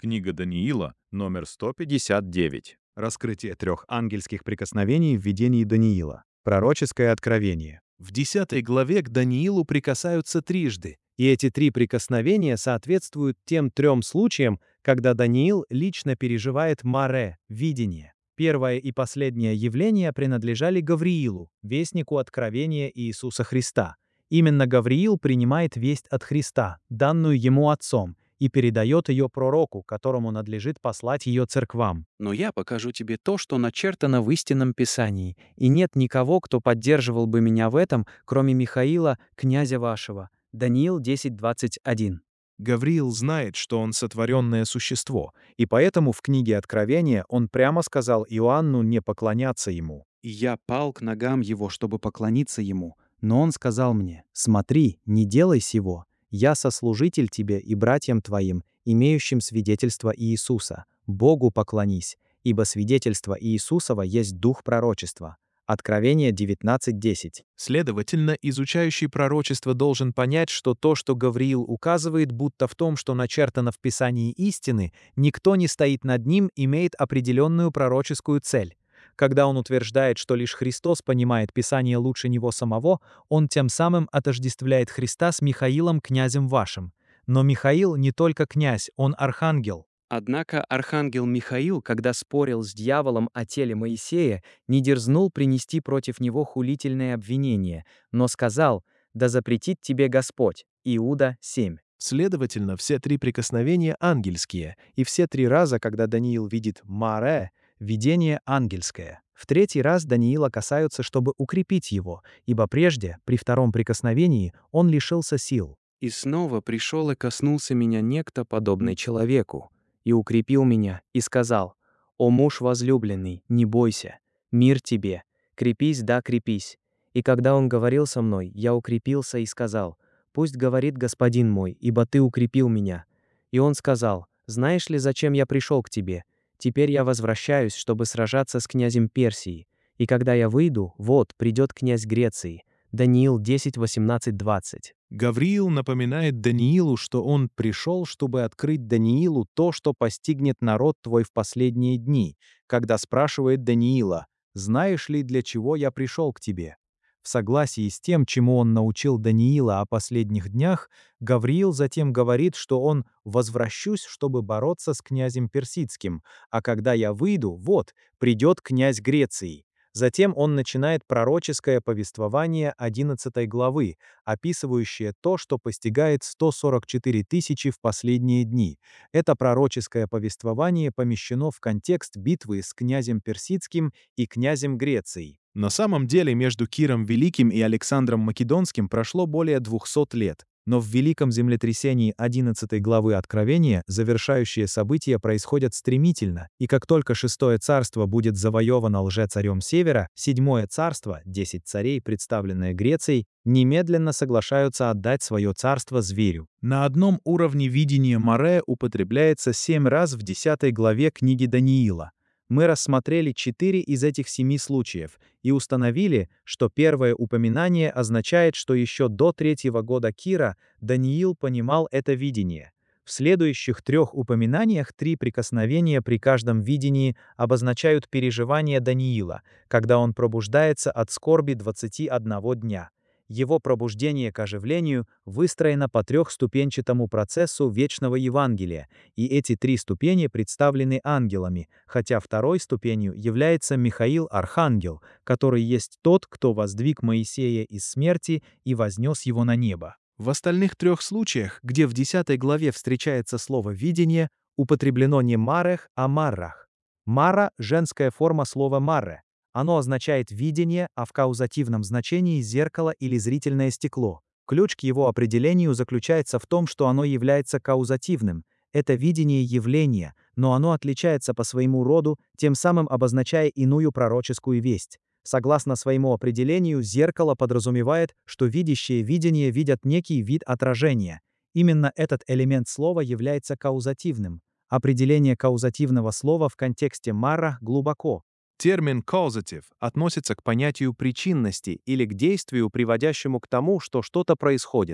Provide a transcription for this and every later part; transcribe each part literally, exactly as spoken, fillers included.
Книга Даниила, номер сто пятьдесят девять. Раскрытие трех ангельских прикосновений в видении Даниила. Пророческое откровение. В десятой главе к Даниилу прикасаются трижды, и эти три прикосновения соответствуют тем трем случаям, когда Даниил лично переживает маре, видение. Первое и последнее явления принадлежали Гавриилу, вестнику откровения Иисуса Христа. Именно Гавриил принимает весть от Христа, данную ему Отцом, и передает ее пророку, которому надлежит послать ее церквам. Но я покажу тебе то, что начертано в истинном Писании, и нет никого, кто поддерживал бы меня в этом, кроме Михаила, князя вашего». Даниил десять двадцать один. Гавриил знает, что он сотворенное существо, и поэтому в книге Откровения он прямо сказал Иоанну не поклоняться ему. «И я пал к ногам его, чтобы поклониться ему. Но он сказал мне: смотри, не делай сего. Я сослужитель тебе и братьям твоим, имеющим свидетельство Иисуса. Богу поклонись, ибо свидетельство Иисусова есть дух пророчества». Откровение девятнадцать десять. Следовательно, изучающий пророчество должен понять, что то, что Гавриил указывает, будто в том, что начертано в Писании истины, никто не стоит над ним, имеет определенную пророческую цель. Когда он утверждает, что лишь Христос понимает Писание лучше него самого, он тем самым отождествляет Христа с Михаилом, князем вашим. Но Михаил не только князь, он архангел. Однако архангел Михаил, когда спорил с дьяволом о теле Моисея, не дерзнул принести против него хулительное обвинение, но сказал: «Да запретит тебе Господь». Иуда семь. Следовательно, все три прикосновения ангельские, и все три раза, когда Даниил видит «маре», видение ангельское. В третий раз Даниила касаются, чтобы укрепить его, ибо прежде, при втором прикосновении, он лишился сил. «И снова пришел и коснулся меня некто, подобный человеку, и укрепил меня, и сказал: «О муж возлюбленный, не бойся, мир тебе, крепись, да крепись». И когда он говорил со мной, я укрепился и сказал: «Пусть говорит господин мой, ибо ты укрепил меня». И он сказал: «Знаешь ли, зачем я пришел к тебе? Теперь я возвращаюсь, чтобы сражаться с князем Персии. И когда я выйду, вот, придет князь Греции». Даниил десять восемнадцать двадцать. Гавриил напоминает Даниилу, что он пришел, чтобы открыть Даниилу то, что постигнет народ твой в последние дни, когда спрашивает Даниила: «Знаешь ли, для чего я пришел к тебе?» В согласии с тем, чему он научил Даниила о последних днях, Гавриил затем говорит, что он «возвращусь, чтобы бороться с князем Персидским, а когда я выйду, вот, придет князь Греции». Затем он начинает пророческое повествование одиннадцатой главы, описывающее то, что постигает сто сорок четыре тысячи в последние дни. Это пророческое повествование помещено в контекст битвы с князем Персидским и князем Греции. На самом деле между Киром Великим и Александром Македонским прошло более двухсот лет. Но в великом землетрясении одиннадцатой главы Откровения завершающие события происходят стремительно, и как только шестое царство будет завоевано лжецарем Севера, седьмое царство, десять царей, представленное Грецией, немедленно соглашаются отдать свое царство зверю. На одном уровне видения маре употребляется семь раз в десятой главе книги Даниила. Мы рассмотрели четыре из этих семи случаев и установили, что первое упоминание означает, что еще до третьего года Кира Даниил понимал это видение. В следующих трех упоминаниях три прикосновения при каждом видении обозначают переживания Даниила, когда он пробуждается от скорби двадцати одного дня. Его пробуждение к оживлению выстроено по трехступенчатому процессу вечного Евангелия, и эти три ступени представлены ангелами, хотя второй ступенью является Михаил Архангел, который есть тот, кто воздвиг Моисея из смерти и вознес его на небо. В остальных трех случаях, где в десятой главе встречается слово «видение», употреблено не «марех», а «маррах». «Мара» — женская форма слова «маре». Оно означает видение, а в каузативном значении зеркало или зрительное стекло. Ключ к его определению заключается в том, что оно является каузативным. Это видение явления, но оно отличается по своему роду, тем самым обозначая иную пророческую весть. Согласно своему определению, зеркало подразумевает, что видящие видение видят некий вид отражения. Именно этот элемент слова является каузативным. Определение каузативного слова в контексте «мара» глубоко. Термин causative относится к понятию причинности или к действию, приводящему к тому, что что-то происходит.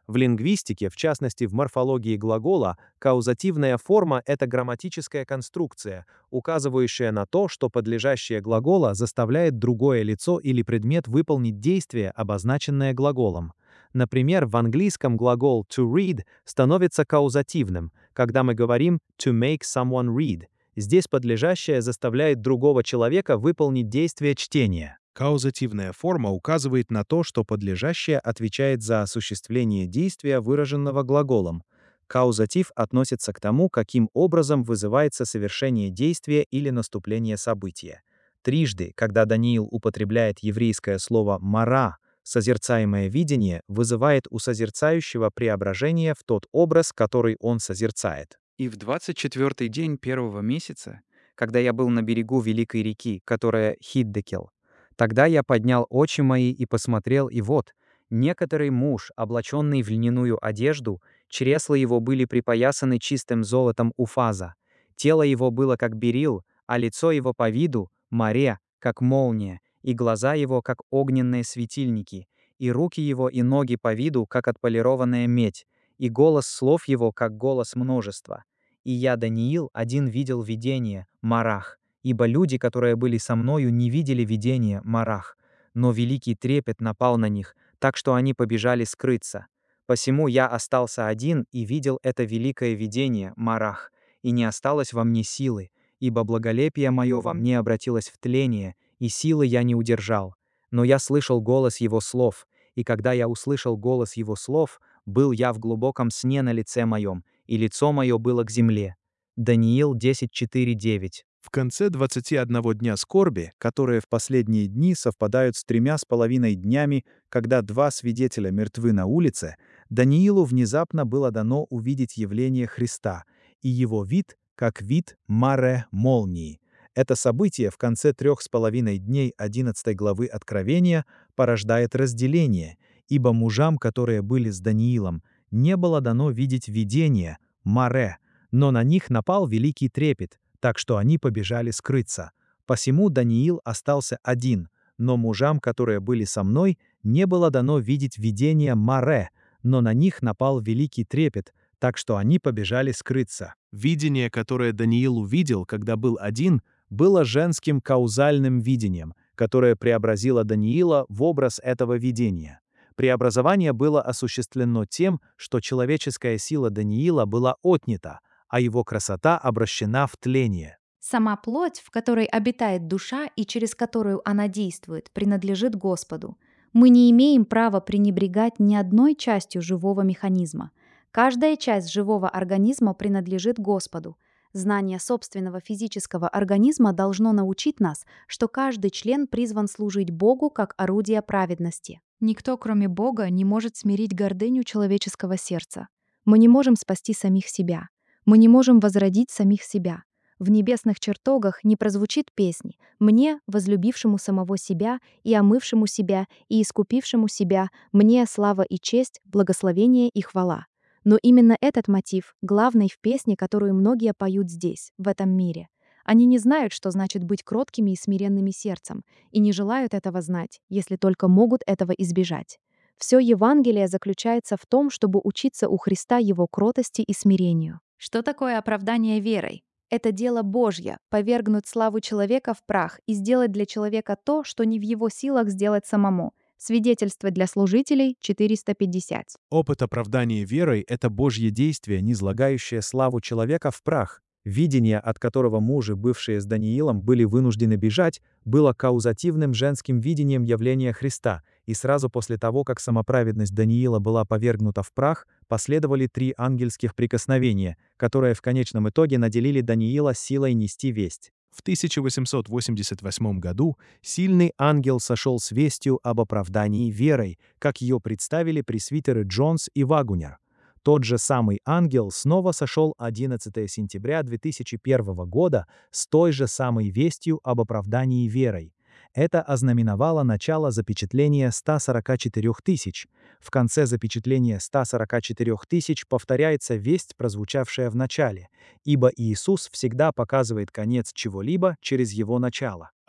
В лингвистике, в частности в морфологии глагола, каузативная форма — это грамматическая конструкция, указывающая на то, что подлежащее глагола заставляет другое лицо или предмет выполнить действие, обозначенное глаголом. Например, в английском глагол to read становится каузативным, когда мы говорим to make someone read. Здесь подлежащее заставляет другого человека выполнить действие чтения. Каузативная форма указывает на то, что подлежащее отвечает за осуществление действия, выраженного глаголом. Каузатив относится к тому, каким образом вызывается совершение действия или наступление события. Трижды, когда Даниил употребляет еврейское слово «мара», созерцаемое видение вызывает у созерцающего преображение в тот образ, который он созерцает. И в двадцать четвёртый день первого месяца, когда я был на берегу великой реки, которая Хиддекел, тогда я поднял очи мои и посмотрел, и вот, некоторый муж, облаченный в льняную одежду, чресла его были припоясаны чистым золотом уфаза, тело его было как берил, а лицо его по виду — море, как молния, и глаза его, как огненные светильники, и руки его и ноги по виду, как отполированная медь, и голос слов его, как голос множества. И я, Даниил, один видел видение, марах, ибо люди, которые были со мною, не видели видения, марах, но великий трепет напал на них, так что они побежали скрыться. Посему я остался один и видел это великое видение, марах, и не осталось во мне силы, ибо благолепие мое во мне обратилось в тление, и силы я не удержал. Но я слышал голос его слов, и когда я услышал голос его слов, был я в глубоком сне на лице моем, и лицо мое было к земле. Даниил десять четыре девять. В конце двадцати одного дня скорби, которые в последние дни совпадают с тремя с половиной днями, когда два свидетеля мертвы на улице, Даниилу внезапно было дано увидеть явление Христа, и его вид, как вид маре молнии. Это событие в конце трех с половиной дней одиннадцатой главы Откровения порождает разделение, ибо мужам, которые были с Даниилом, не было дано видеть видение, маре, но на них напал великий трепет, так что они побежали скрыться. Посему Даниил остался один, но мужам, которые были со мной, не было дано видеть видение маре, но на них напал великий трепет, так что они побежали скрыться. Видение, которое Даниил увидел, когда был один, было женским каузальным видением, которое преобразило Даниила в образ этого видения. Преобразование было осуществлено тем, что человеческая сила Даниила была отнята, а его красота обращена в тление. Сама плоть, в которой обитает душа и через которую она действует, принадлежит Господу. Мы не имеем права пренебрегать ни одной частью живого механизма. Каждая часть живого организма принадлежит Господу. Знание собственного физического организма должно научить нас, что каждый член призван служить Богу как орудие праведности. Никто, кроме Бога, не может смирить гордыню человеческого сердца. Мы не можем спасти самих себя. Мы не можем возродить самих себя. В небесных чертогах не прозвучит песни «Мне, возлюбившему самого себя, и омывшему себя, и искупившему себя, мне слава и честь, благословение и хвала». Но именно этот мотив главный в песне, которую многие поют здесь, в этом мире. Они не знают, что значит быть кроткими и смиренными сердцем, и не желают этого знать, если только могут этого избежать. Все Евангелие заключается в том, чтобы учиться у Христа Его кротости и смирению. Что такое оправдание верой? Это дело Божье — повергнуть славу человека в прах и сделать для человека то, что не в его силах сделать самому. Свидетельство для служителей четыреста пятьдесят. Опыт оправдания верой — это Божье действие, низлагающее славу человека в прах. Видение, от которого мужи, бывшие с Даниилом, были вынуждены бежать, было каузативным женским видением явления Христа, и сразу после того, как самоправедность Даниила была повергнута в прах, последовали три ангельских прикосновения, которые в конечном итоге наделили Даниила силой нести весть. В тысяча восемьсот восемьдесят восьмом году сильный ангел сошел с вестью об оправдании верой, как ее представили пресвитеры Джонс и Вагунер. Тот же самый ангел снова сошел одиннадцатого сентября две тысячи первого года с той же самой вестью об оправдании верой. Это ознаменовало начало запечатления ста сорока четырёх тысяч. В конце запечатления ста сорока четырёх тысяч повторяется весть, прозвучавшая в начале, ибо Иисус всегда показывает конец чего-либо через его начало.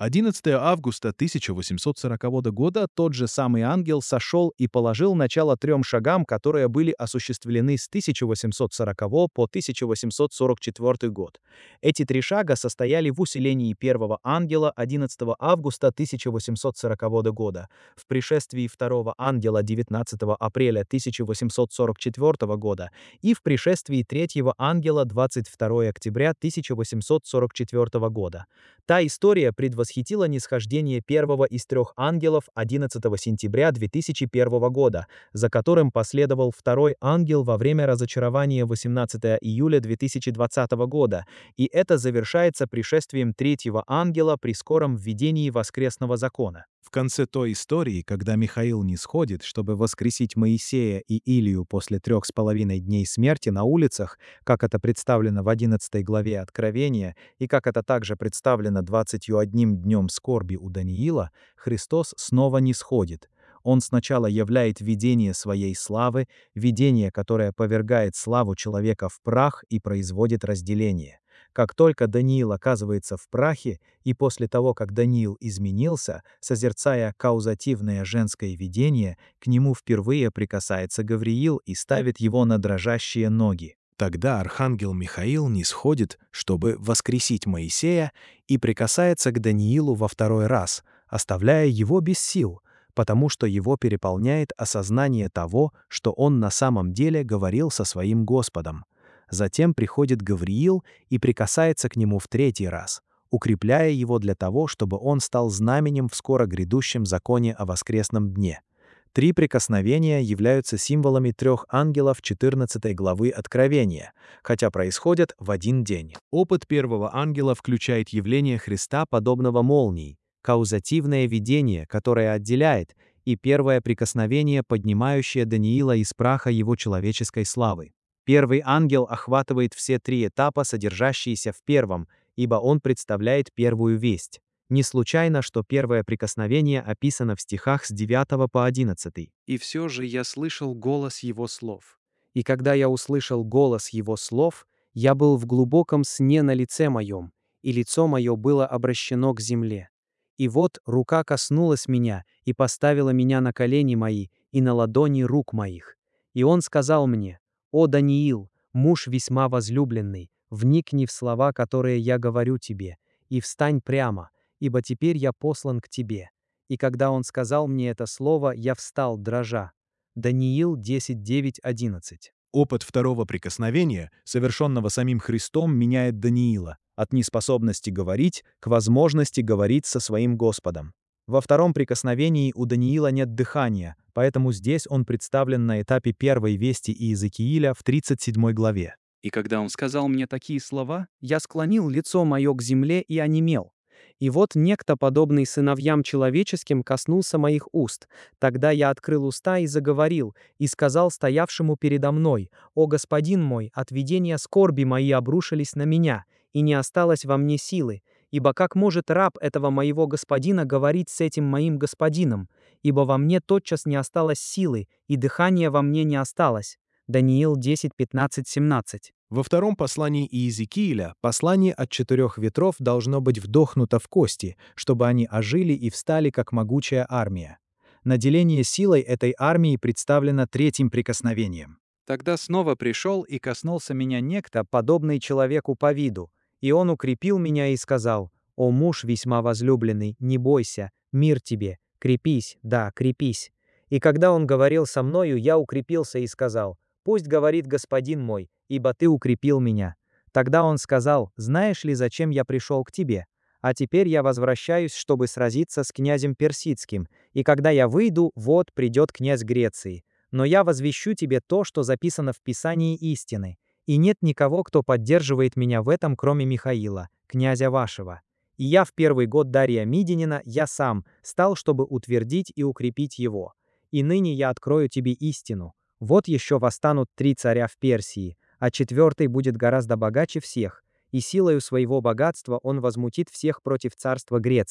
одиннадцатого августа тысяча восемьсот сорокового года тот же самый ангел сошел и положил начало трем шагам, которые были осуществлены с тысяча восемьсот сорокового по тысяча восемьсот сорок четвёртый год. Эти три шага состояли в усилении первого ангела одиннадцатого августа тысяча восемьсот сорокового года, в пришествии второго ангела девятнадцатого апреля тысяча восемьсот сорок четвёртого года и в пришествии третьего ангела двадцать второго октября тысяча восемьсот сорок четвёртого года. Та история предвосхитила нисхождение первого из трех ангелов одиннадцатого сентября две тысячи первого года, за которым последовал второй ангел во время разочарования восемнадцатого июля две тысячи двадцатого года, и это завершается пришествием третьего ангела при скором введении воскресного закона. В конце той истории, когда Михаил нисходит, чтобы воскресить Моисея и Илию после трех с половиной дней смерти на улицах, как это представлено в одиннадцатой главе Откровения и как это также представлено двадцатью одним днем скорби у Даниила, Христос снова нисходит. Он сначала являет видение своей славы, видение, которое повергает славу человека в прах и производит разделение. Как только Даниил оказывается в прахе, и после того, как Даниил изменился, созерцая каузативное женское видение, к нему впервые прикасается Гавриил и ставит его на дрожащие ноги. Тогда архангел Михаил нисходит, чтобы воскресить Моисея, и прикасается к Даниилу во второй раз, оставляя его без сил, потому что его переполняет осознание того, что он на самом деле говорил со своим Господом. Затем приходит Гавриил и прикасается к нему в третий раз, укрепляя его для того, чтобы он стал знаменем в скоро грядущем законе о воскресном дне. Три прикосновения являются символами трех ангелов четырнадцатой главы Откровения, хотя происходят в один день. Опыт первого ангела включает явление Христа, подобного молнии, каузативное видение, которое отделяет, и первое прикосновение, поднимающее Даниила из праха его человеческой славы. Первый ангел охватывает все три этапа, содержащиеся в первом, ибо он представляет первую весть. Не случайно, что первое прикосновение описано в стихах с девятого по одиннадцатый. «И все же я слышал голос его слов. И когда я услышал голос его слов, я был в глубоком сне на лице моем, и лицо мое было обращено к земле. И вот рука коснулась меня и поставила меня на колени мои и на ладони рук моих. И он сказал мне: «О, Даниил, муж весьма возлюбленный, вникни в слова, которые я говорю тебе, и встань прямо, ибо теперь я послан к тебе». И когда он сказал мне это слово, я встал, дрожа. Даниил десять девять одиннадцать. Опыт второго прикосновения, совершенного самим Христом, меняет Даниила от неспособности говорить к возможности говорить со своим Господом. Во втором прикосновении у Даниила нет дыхания, поэтому здесь он представлен на этапе первой вести Иезекииля в тридцать седьмой главе. И когда он сказал мне такие слова, я склонил лицо мое к земле и онемел. И вот некто, подобный сыновьям человеческим, коснулся моих уст. Тогда я открыл уста и заговорил, и сказал стоявшему передо мной: «О, господин мой, от видения скорби мои обрушились на меня, и не осталось во мне силы. Ибо как может раб этого моего господина говорить с этим моим господином? Ибо во мне тотчас не осталось силы, и дыхания во мне не осталось». Даниил десять пятнадцать семнадцать. Во втором послании Иезекииля послание от четырех ветров должно быть вдохнуто в кости, чтобы они ожили и встали как могучая армия. Наделение силой этой армии представлено третьим прикосновением. Тогда снова пришел и коснулся меня некто, подобный человеку по виду, и он укрепил меня и сказал: «О муж весьма возлюбленный, не бойся, мир тебе, крепись, да, крепись». И когда он говорил со мною, я укрепился и сказал: «Пусть говорит господин мой, ибо ты укрепил меня». Тогда он сказал: «Знаешь ли, зачем я пришел к тебе? А теперь я возвращаюсь, чтобы сразиться с князем Персидским, и когда я выйду, вот придет князь Греции. Но я возвещу тебе то, что записано в Писании истины, и нет никого, кто поддерживает меня в этом, кроме Михаила, князя вашего. И я в первый год Дария Мидянина, я сам, стал, чтобы утвердить и укрепить его. И ныне я открою тебе истину. Вот еще восстанут три царя в Персии, а четвертый будет гораздо богаче всех, и силою своего богатства он возмутит всех против царства Греции.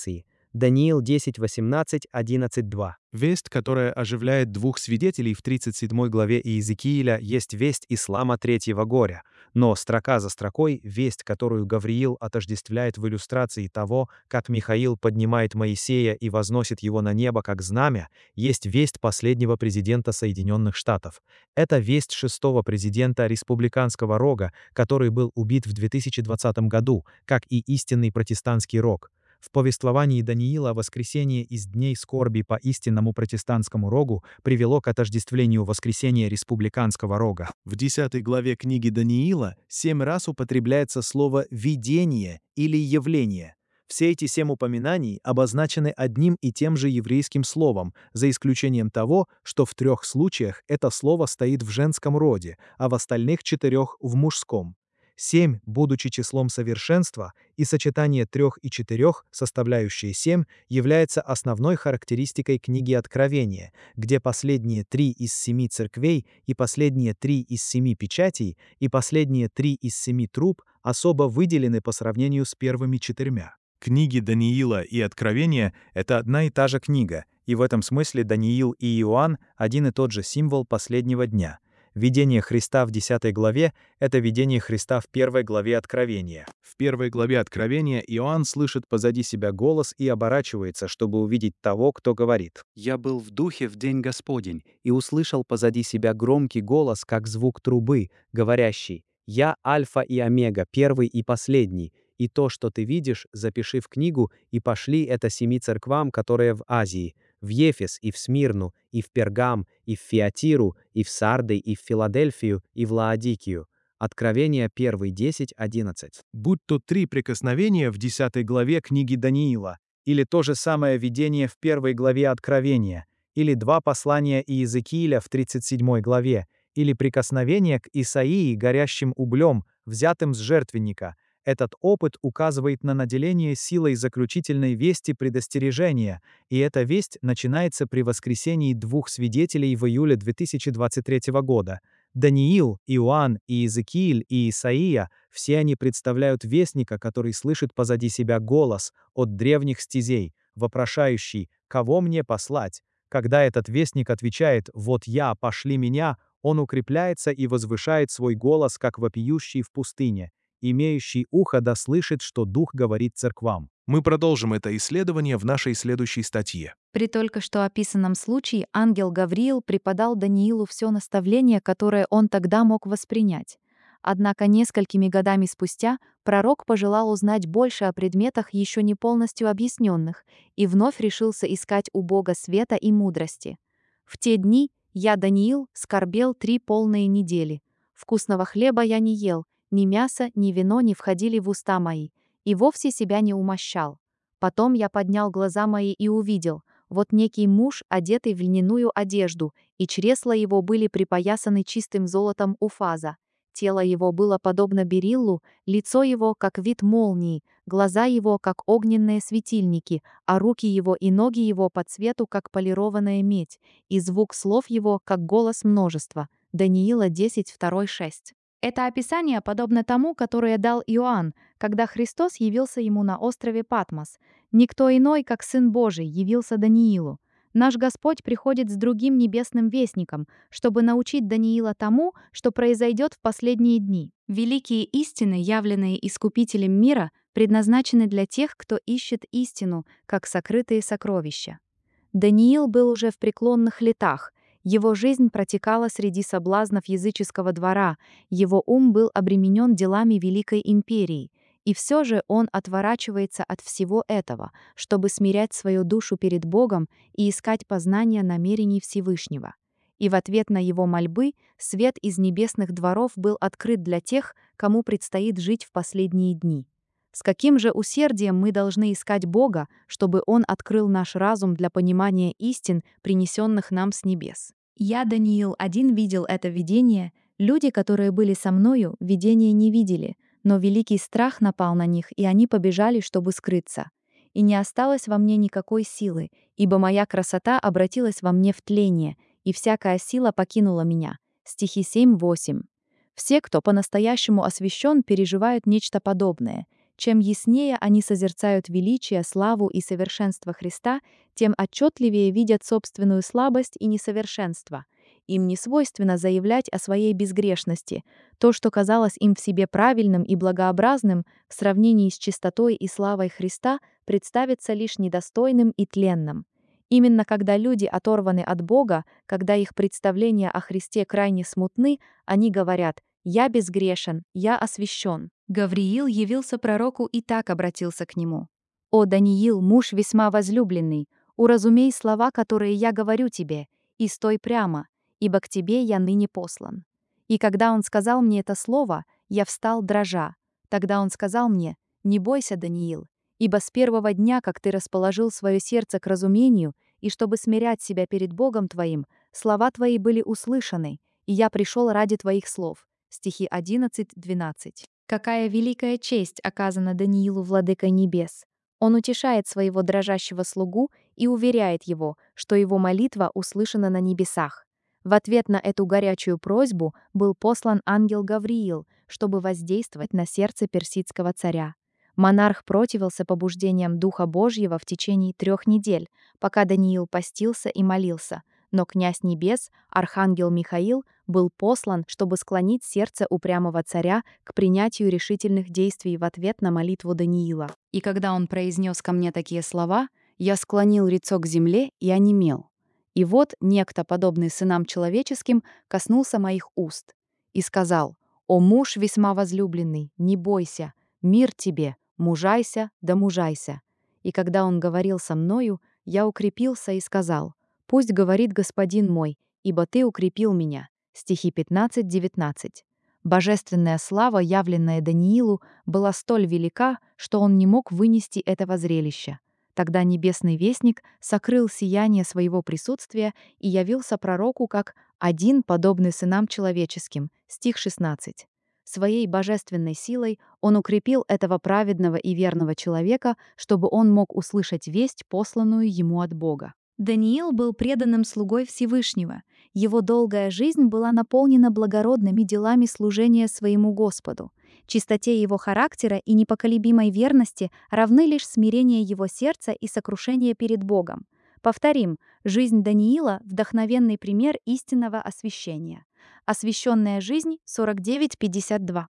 Даниил десять восемнадцать одиннадцать два. Весть, которая оживляет двух свидетелей в тридцать седьмой главе Иезекииля, есть весть ислама третьего горя. Но строка за строкой весть, которую Гавриил отождествляет в иллюстрации того, как Михаил поднимает Моисея и возносит его на небо как знамя, есть весть последнего президента Соединенных Штатов. Это весть шестого президента республиканского рога, который был убит в две тысячи двадцатом году, как и истинный протестантский рог. В повествовании Даниила воскресение из дней скорби по истинному протестантскому рогу привело к отождествлению воскресения республиканского рога. В десятой главе книги Даниила семь раз употребляется слово «видение» или «явление». Все эти семь упоминаний обозначены одним и тем же еврейским словом, за исключением того, что в трех случаях это слово стоит в женском роде, а в остальных четырех — в мужском. Семь, будучи числом совершенства, и сочетание трех и четырех, составляющие семь, является основной характеристикой книги Откровения, где последние три из семи церквей и последние три из семи печатей и последние три из семи труб особо выделены по сравнению с первыми четырьмя. Книги Даниила и Откровения — это одна и та же книга, и в этом смысле Даниил и Иоанн — один и тот же символ последнего дня. Видение Христа в десятой главе — это видение Христа в первой главе Откровения. В первой главе Откровения Иоанн слышит позади себя голос и оборачивается, чтобы увидеть того, кто говорит. «Я был в духе в день Господень и услышал позади себя громкий голос, как звук трубы, говорящий: «Я Альфа и Омега, первый и последний, и то, что ты видишь, запиши в книгу и пошли это семи церквам, которые в Азии, в Ефес и в Смирну, и в Пергам, и в Фиатиру, и в Сарды, и в Филадельфию, и в Лаодикию». Откровение первый, десять одиннадцать. Будь то три прикосновения в десятой главе книги Даниила, или то же самое видение в первой главе Откровения, или два послания Иезекииля в тридцать седьмой главе, или прикосновение к Исаии горящим углем, взятым с жертвенника, этот опыт указывает на наделение силой заключительной вести предостережения, и эта весть начинается при воскресении двух свидетелей в июле две тысячи двадцать третьего года. Даниил, Иоанн, Иезекииль и Исаия — все они представляют вестника, который слышит позади себя голос от древних стезей, вопрошающий «Кого мне послать?». Когда этот вестник отвечает «Вот я, пошли меня», он укрепляется и возвышает свой голос, как вопиющий в пустыне. Имеющий ухо да слышит, что Дух говорит церквам. Мы продолжим это исследование в нашей следующей статье. При только что описанном случае ангел Гавриил преподал Даниилу все наставление, которое он тогда мог воспринять. Однако несколькими годами спустя пророк пожелал узнать больше о предметах, еще не полностью объясненных, и вновь решился искать у Бога света и мудрости. «В те дни я, Даниил, скорбел три полные недели. Вкусного хлеба я не ел, ни мясо, ни вино не входили в уста мои, и вовсе себя не умощал. Потом я поднял глаза мои и увидел, вот некий муж, одетый в льняную одежду, и чресла его были припоясаны чистым золотом уфаза. Тело его было подобно бериллу, лицо его, как вид молнии, глаза его, как огненные светильники, а руки его и ноги его по цвету, как полированная медь, и звук слов его, как голос множества». Даниила десять, два, шесть. Это описание подобно тому, которое дал Иоанн, когда Христос явился ему на острове Патмос. Никто иной, как Сын Божий, явился Даниилу. Наш Господь приходит с другим небесным вестником, чтобы научить Даниила тому, что произойдет в последние дни. Великие истины, явленные Искупителем мира, предназначены для тех, кто ищет истину, как сокрытые сокровища. Даниил был уже в преклонных летах. Его жизнь протекала среди соблазнов языческого двора, его ум был обременен делами Великой империи, и все же он отворачивается от всего этого, чтобы смирять свою душу перед Богом и искать познания намерений Всевышнего. И в ответ на его мольбы свет из небесных дворов был открыт для тех, кому предстоит жить в последние дни. С каким же усердием мы должны искать Бога, чтобы Он открыл наш разум для понимания истин, принесенных нам с небес? Я, Даниил, один видел это видение, люди, которые были со мною, видение не видели, но великий страх напал на них, и они побежали, чтобы скрыться. И не осталось во мне никакой силы, ибо моя красота обратилась во мне в тление, и всякая сила покинула меня. Стихи семь, восемь. Все, кто по-настоящему освящен, переживают нечто подобное. Чем яснее они созерцают величие, славу и совершенство Христа, тем отчетливее видят собственную слабость и несовершенство. Им не свойственно заявлять о своей безгрешности. То, что казалось им в себе правильным и благообразным, в сравнении с чистотой и славой Христа, представится лишь недостойным и тленным. Именно когда люди оторваны от Бога, когда их представления о Христе крайне смутны, они говорят: «Я безгрешен, я освящен». Гавриил явился пророку и так обратился к нему: «О Даниил, муж весьма возлюбленный, уразумей слова, которые я говорю тебе, и стой прямо, ибо к тебе я ныне послан». И когда он сказал мне это слово, я встал дрожа. Тогда он сказал мне: «Не бойся, Даниил, ибо с первого дня, как ты расположил свое сердце к разумению, и чтобы смирять себя перед Богом твоим, слова твои были услышаны, и я пришел ради твоих слов». Стихи одиннадцать двенадцать. Какая великая честь оказана Даниилу владыкой небес! Он утешает своего дрожащего слугу и уверяет его, что его молитва услышана на небесах. В ответ на эту горячую просьбу был послан ангел Гавриил, чтобы воздействовать на сердце персидского царя. Монарх противился побуждениям Духа Божьего в течение трех недель, пока Даниил постился и молился, но князь небес, архангел Михаил, был послан, чтобы склонить сердце упрямого царя к принятию решительных действий в ответ на молитву Даниила. И когда он произнес ко мне такие слова, я склонил лицо к земле и онемел. И вот некто, подобный сынам человеческим, коснулся моих уст и сказал: «О муж весьма возлюбленный, не бойся, мир тебе, мужайся да мужайся». И когда он говорил со мною, я укрепился и сказал: «Пусть говорит Господин мой, ибо ты укрепил меня». Стихи пятнадцать девятнадцать. Божественная слава, явленная Даниилу, была столь велика, что он не мог вынести этого зрелища. Тогда небесный вестник сокрыл сияние своего присутствия и явился пророку как один, подобный сынам человеческим. Стих шестнадцать. Своей божественной силой он укрепил этого праведного и верного человека, чтобы он мог услышать весть, посланную ему от Бога. Даниил был преданным слугой Всевышнего. Его долгая жизнь была наполнена благородными делами служения своему Господу. Чистоте его характера и непоколебимой верности равны лишь смирение его сердца и сокрушение перед Богом. Повторим, жизнь Даниила — вдохновенный пример истинного освящения. Освященная жизнь сорок девять пятьдесят два.